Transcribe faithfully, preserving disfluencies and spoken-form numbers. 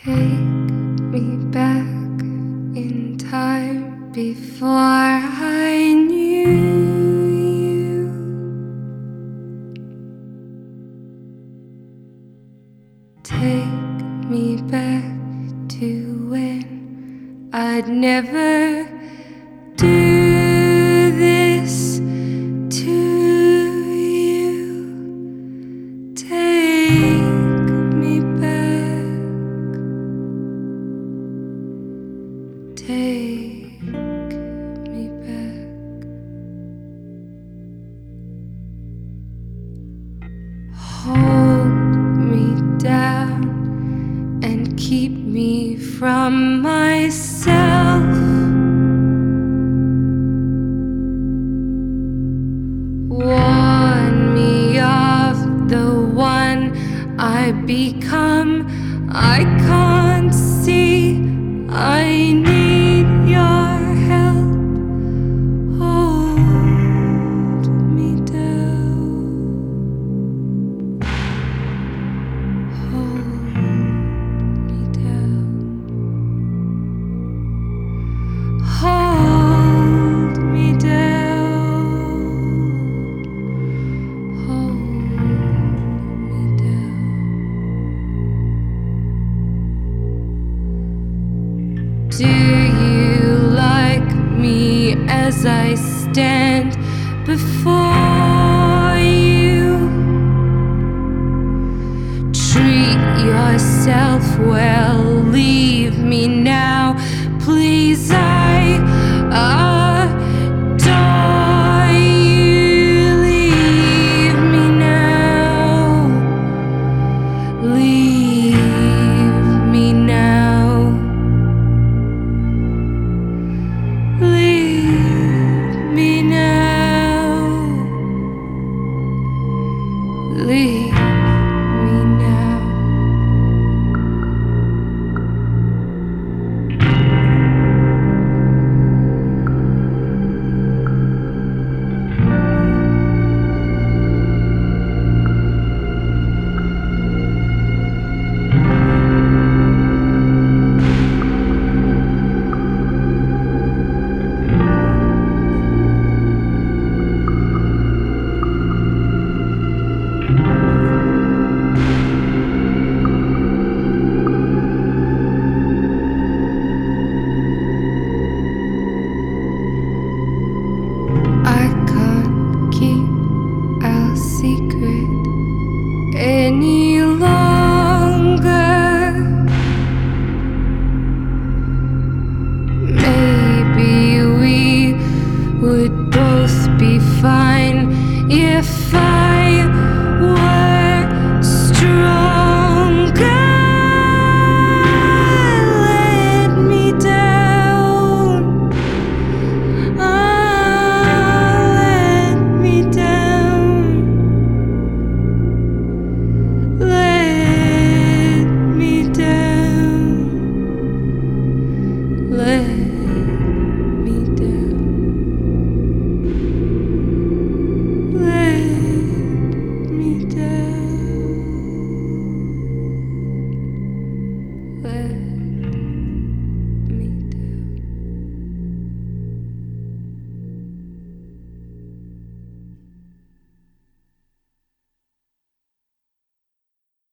Take me back in time before I knew you. Take me back to when I'd never do this to you. Take me back. Take me back. Hold me down and keep me from myself. Warn me of the one I become. I can't see. I need your help. Hold me down. Hold me down. Hold me down. Hold me down. Do you like me as I stand before you? Treat yourself well, leave me now, please. I, I